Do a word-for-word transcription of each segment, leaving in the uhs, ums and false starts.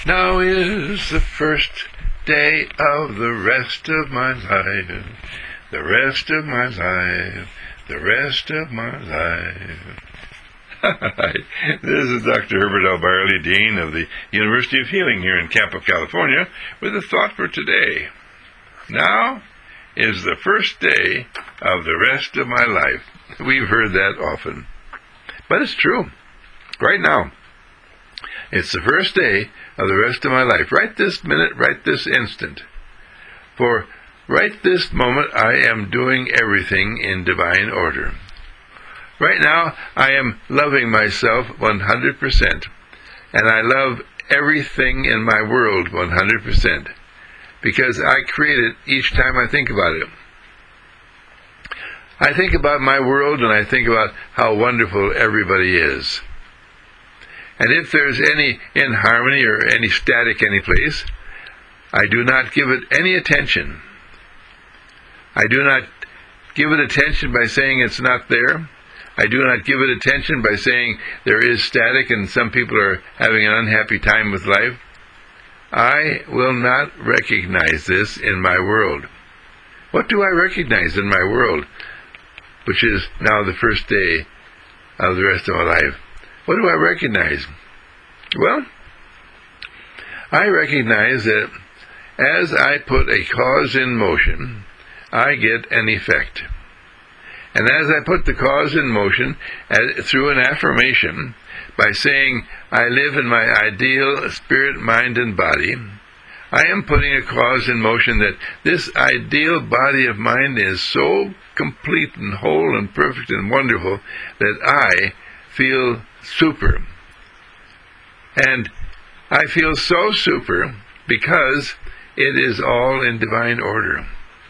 Now is the first day of the rest of my life, the rest of my life, the rest of my life. Hi, this is Doctor Herbert L. Byerly, Dean of the University of Healing here in Campo, California, with a thought for today. Now is the first day of the rest of my life. We've heard that often, but it's true. Right now, it's the first day of the rest of my life. Right this minute, right this instant. For right this moment, I am doing everything in divine order. Right now, I am loving myself one hundred percent, and I love everything in my world one hundred percent, because I create it each time I think about it. I think about my world, and I think about how wonderful everybody is. And if there's any inharmony or any static any place, I do not give it any attention. I do not give it attention by saying it's not there. I do not give it attention by saying there is static and some people are having an unhappy time with life. I will not recognize this in my world. What do I recognize in my world, which is now the first day of the rest of my life? What do I recognize? Well, I recognize that as I put a cause in motion, I get an effect. And as I put the cause in motion as, through an affirmation, by saying, I live in my ideal spirit, mind, and body, I am putting a cause in motion that this ideal body of mine is so complete and whole and perfect and wonderful that I feel super. And I feel so super because it is all in divine order.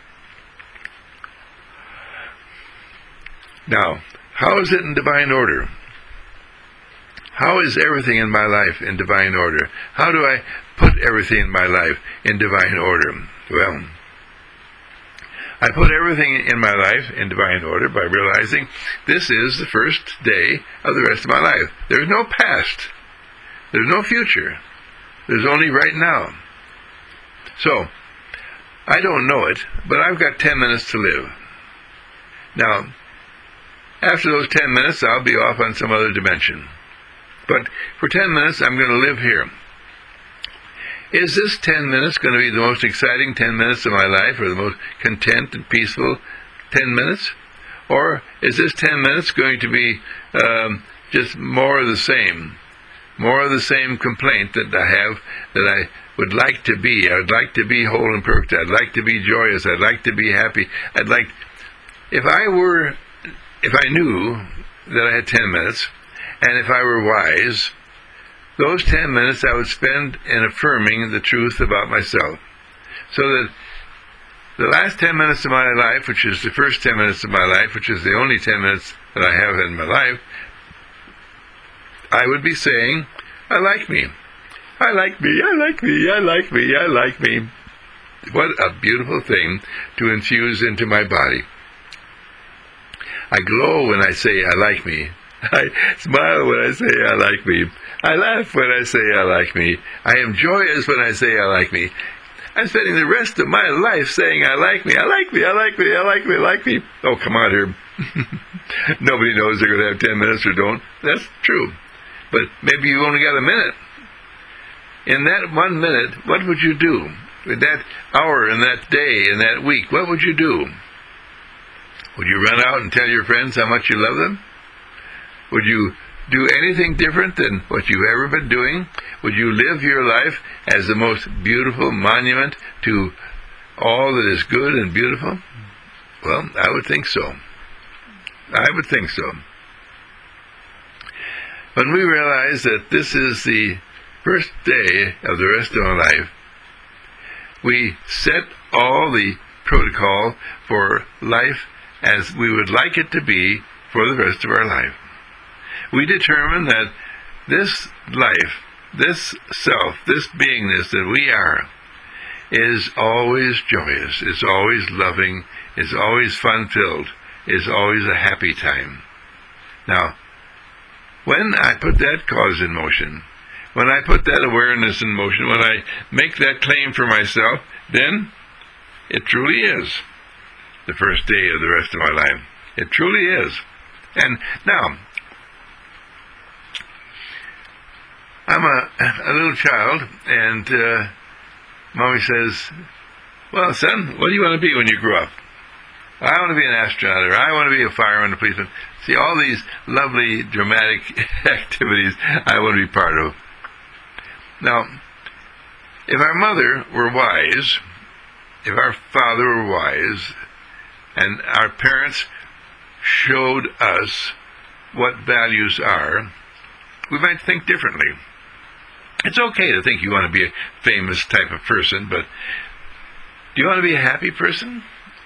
Now, how is it in divine order? How is everything in my life in divine order? How do I put everything in my life in divine order? Well, I put everything in my life in divine order by realizing this is the first day of the rest of my life. There's no past. There's no future. There's only right now. So, I don't know it, but I've got ten minutes to live. Now, after those ten minutes, I'll be off on some other dimension. But for ten minutes, I'm going to live here. Is this ten minutes going to be the most exciting ten minutes of my life, or the most content and peaceful ten minutes? Or is this ten minutes going to be um, just more of the same? More of the same complaint that I have, that I would like to be. I would like to be whole and perfect. I'd like to be joyous. I'd like to be happy. I'd like, if I were, if I knew that I had ten minutes, and if I were wise, those ten minutes I would spend in affirming the truth about myself. So that the last ten minutes of my life, which is the first ten minutes of my life, which is the only ten minutes that I have in my life, I would be saying, I like me. I like me, I like me, I like me, I like me. What a beautiful thing to infuse into my body. I glow when I say I like me. I smile when I say I like me. I laugh when I say I like me. I am joyous when I say I like me. I'm spending the rest of my life saying I like me, I like me, I like me, I like me, I like me. Oh, come on here. Nobody knows they're going to have ten minutes or don't. That's true. But maybe you only got a minute. In that one minute, what would you do? In that hour, in that day, in that week, what would you do? Would you run out and tell your friends how much you love them? Would you do anything different than what you've ever been doing? Would you live your life as the most beautiful monument to all that is good and beautiful? Well, I would think so. I would think so. When we realize that this is the first day of the rest of our life, we set all the protocol for life as we would like it to be for the rest of our life. We determine that this life, this self, this beingness that we are, is always joyous, is always loving, is always fun-filled, is always a happy time. Now, when I put that cause in motion, when I put that awareness in motion, when I make that claim for myself, then it truly is the first day of the rest of my life. It truly is. And now, I'm a, a little child, and uh, Mommy says, well, son, what do you want to be when you grow up? I want to be an astronaut, or I want to be a fireman, a policeman. See, all these lovely, dramatic activities I want to be part of. Now, if our mother were wise, if our father were wise, and our parents showed us what values are, we might think differently. It's okay to think you want to be a famous type of person, but do you want to be a happy person?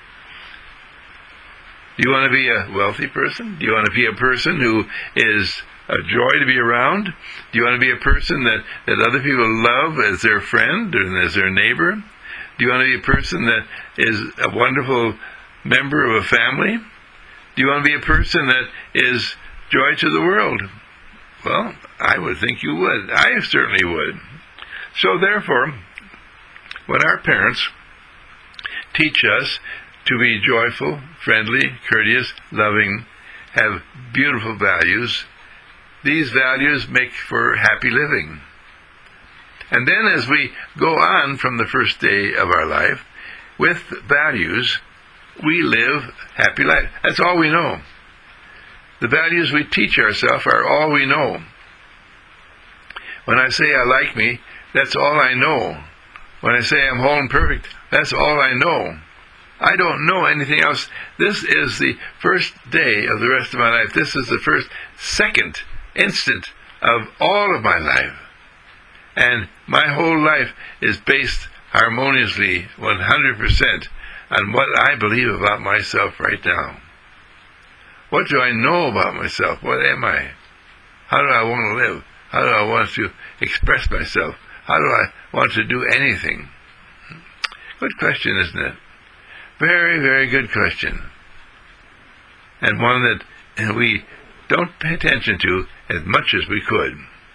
Do you want to be a wealthy person? Do you want to be a person who is a joy to be around? Do you want to be a person that, that other people love as their friend and as their neighbor? Do you want to be a person that is a wonderful member of a family? Do you want to be a person that is joy to the world? Well, I would think you would. I certainly would. So therefore, when our parents teach us to be joyful, friendly, courteous, loving, have beautiful values, these values make for happy living. And then as we go on from the first day of our life, with values, we live happy life. That's all we know. The values we teach ourselves are all we know. When I say I like me, that's all I know. When I say I'm whole and perfect, that's all I know. I don't know anything else. This is the first day of the rest of my life. This is the first second instant of all of my life. And my whole life is based harmoniously, one hundred percent, on what I believe about myself right now. What do I know about myself? What am I? How do I want to live? How do I want to express myself? How do I want to do anything? Good question, isn't it? Very, very good question. And one that we don't pay attention to as much as we could.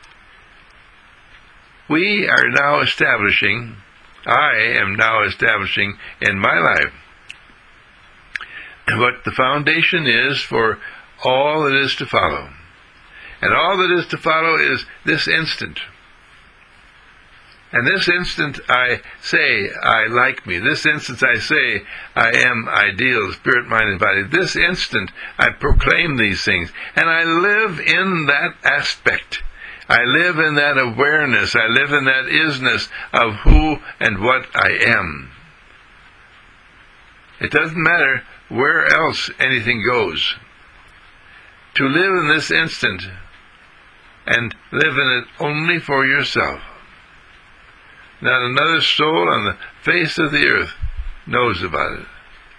We are now establishing, I am now establishing in my life, what the foundation is for all that is to follow. And all that is to follow is this instant. And this instant I say, I like me. This instant I say, I am ideal, spirit, mind, and body. This instant I proclaim these things. And I live in that aspect. I live in that awareness. I live in that isness of who and what I am. It doesn't matter where else anything goes. To live in this instant and live in it only for yourself. Not another soul on the face of the earth knows about it.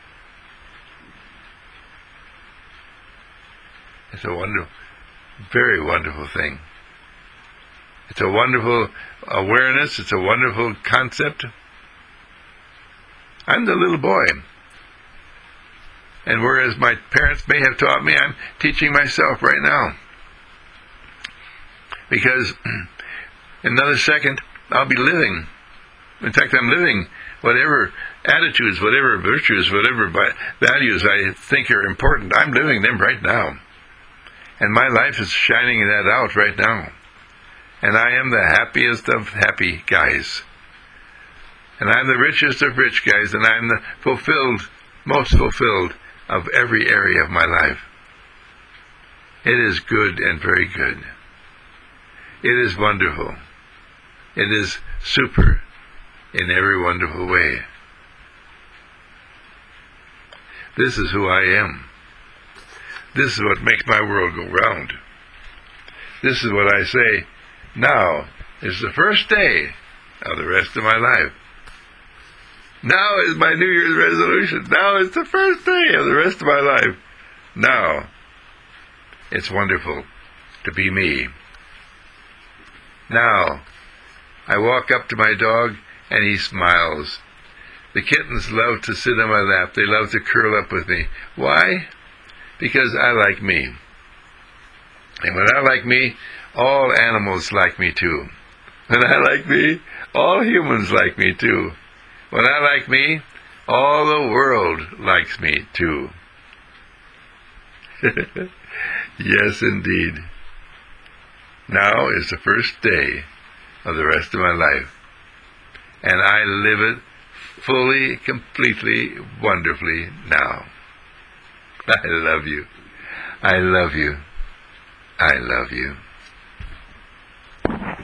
It's a wonderful, very wonderful thing. It's a wonderful awareness. It's a wonderful concept. I'm the little boy. And whereas my parents may have taught me, I'm teaching myself right now. Because in another second, I'll be living. In fact, I'm living whatever attitudes, whatever virtues, whatever values I think are important. I'm living them right now. And my life is shining that out right now. And I am the happiest of happy guys. And I'm the richest of rich guys. And I'm the fulfilled, most fulfilled of every area of my life. It is good and very good. It is wonderful. It is super in every wonderful way. This is who I am. This is what makes my world go round. This is what I say, now is the first day of the rest of my life. Now is my New Year's resolution. Now is the first day of the rest of my life. Now, it's wonderful to be me. Now, I walk up to my dog and he smiles. The kittens love to sit on my lap. They love to curl up with me. Why? Because I like me. And when I like me, all animals like me too. When I like me, all humans like me too. When I like me, all the world likes me too. Yes, indeed. Now is the first day of the rest of my life, and I live it fully, completely, wonderfully now. I love you. I love you. I love you.